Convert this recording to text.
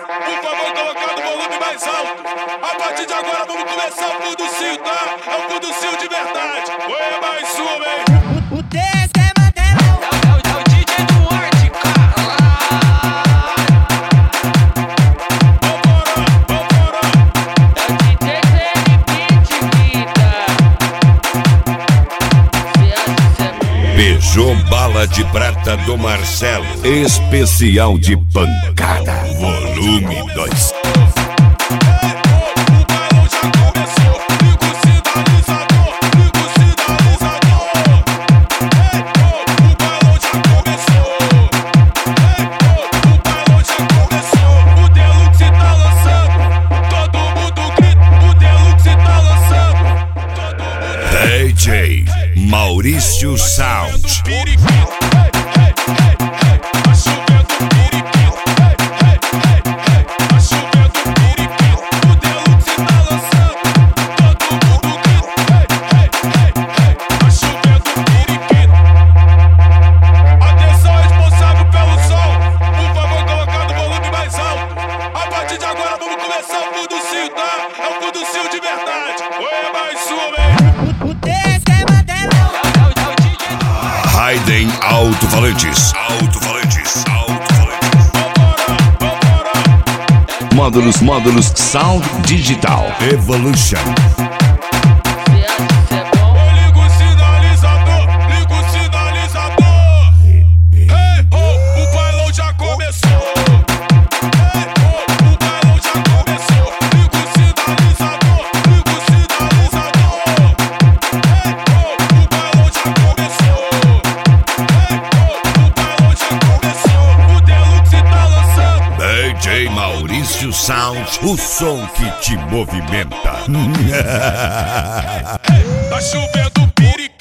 Por favor, colocar no volume mais alto. A partir de agora vamos começar o Fuducinho, tá? É o Fuducinho de verdade. Oi, mais uma, hein? O TS é Mandelão. É o DJ do Arte, cara. Beijou bala de prata do Marcelo. Especial de pancada. Volume 2. DJ Maurício Sound. Atenção, responsável pelo som. Por favor, colocar no volume mais alto. A partir de agora vamos começar o Fuducinho, tá? É o Fuducinho de verdade. Oi, mais uma, hein? O TS é Mandelão. É o DJ do Arte. Raiden Alto-Falantes. Alto-Falantes. Módulos Sound Digital Evolution. Liga o sinalizador, liga o sinalizador. Ei, oh, o bailão já começou. Ei, oh, o bailão já começou. Liga o sinalizador, liga o sinalizador. Ei, oh, o bailão já começou. Ei, oh, o bailão já começou. O Deluxe tá lançando. DJ Maurício Sound, o som que te movimenta. Tá chovendo piriquinho.